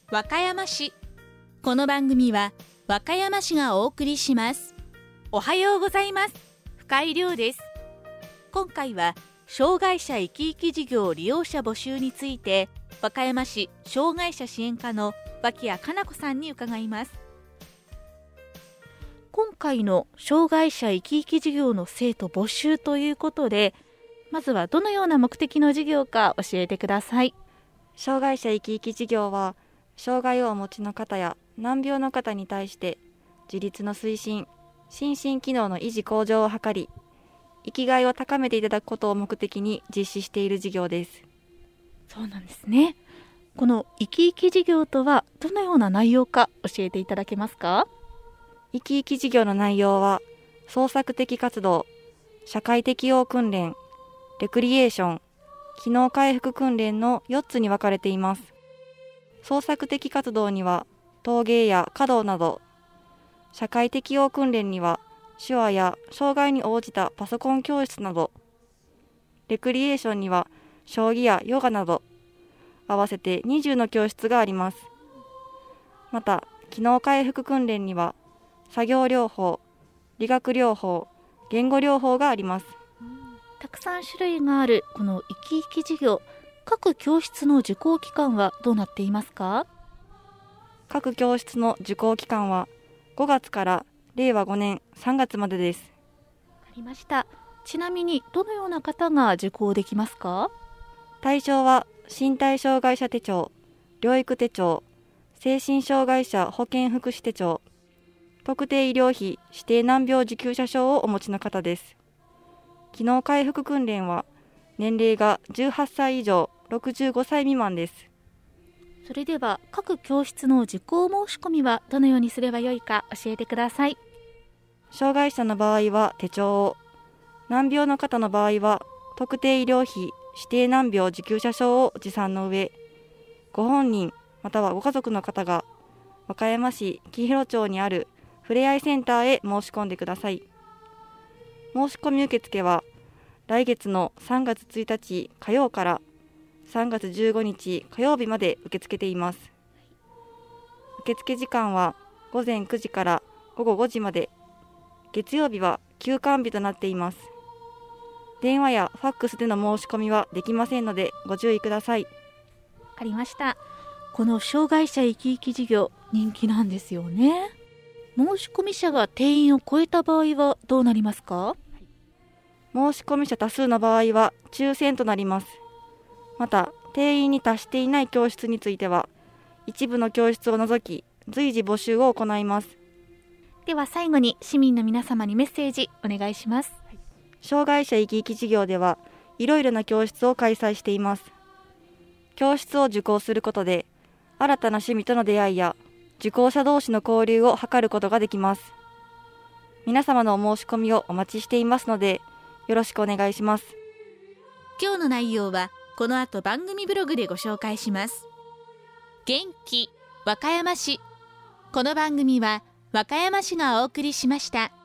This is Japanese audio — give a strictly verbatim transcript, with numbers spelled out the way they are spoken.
和歌山市。この番組は和歌山市がお送りします。おはようございます。深井亮です。今回は障害者生き生き事業利用者募集について、和歌山市障害者支援課の脇谷かな子さんに伺います。今回の障害者生き生き事業の生徒募集ということで、まずはどのような目的の事業か教えてください。 障害者生き生き事業は、障害をお持ちの方や難病の方に対して自立の推進、心身機能の維持向上を図り、生きがいを高めていただくことを目的に実施している事業です。 そうなんですね。この生き生き事業とはどのような内容か教えていただけますか？ 生き生き事業の内容は、創作的活動、社会適応訓練、レクリエーション、機能回復訓練のよっつに分かれています。創作的活動には陶芸や華道など、社会適応訓練には手話や障害に応じたパソコン教室など、レクリエーションには将棋やヨガなど、合わせてにじゅうの教室があります。また、機能回復訓練には作業療法、理学療法、言語療法があります。 たくさん種類があるこの生き生き事業、各教室の受講期間はどうなっていますか？ 各教室の受講期間はごがつかられいわごねんさんがつまでです。 わかりました。ちなみにどのような方が受講できますか？ 対象は身体障害者手帳、療育手帳、精神障害者保健福祉手帳、特定医療費指定難病受給者証をお持ちの方です。機能回復訓練は年齢がじゅうはっさい以上ろくじゅうごさい未満です。 それでは各教室の受講申し込みはどのようにすればよいか教えてください。 障害者の場合は手帳を、難病の方の場合は特定医療費指定難病受給者証を持参の上、ご本人またはご家族の方が和歌山市紀広町にあるふれあいセンターへ申し込んでください。申し込み受付は来月のさんがつついたち火曜からさんがつじゅうごにち火曜日まで受け付けています。受付時間はごぜんくじからごごごじまで、月曜日は休館日となっています。電話やファックスでの申し込みはできませんのでご注意ください。 わかりました。この障害者生き生き事業、人気なんですよね。申し込み者が定員を超えた場合はどうなりますか？ 申し込み者多数の場合は抽選となります。また、定員に達していない教室については、一部の教室を除き随時募集を行います。 では最後に市民の皆様にメッセージお願いします。 障害者生き生き事業ではいろいろな教室を開催しています。教室を受講することで、新たな趣味との出会いや受講者同士の交流を図ることができます。皆様のお申し込みをお待ちしていますので、よろしくお願いします。 今日の内容はこの後番組ブログでご紹介します。元気和歌山市。この番組は和歌山市がお送りしました。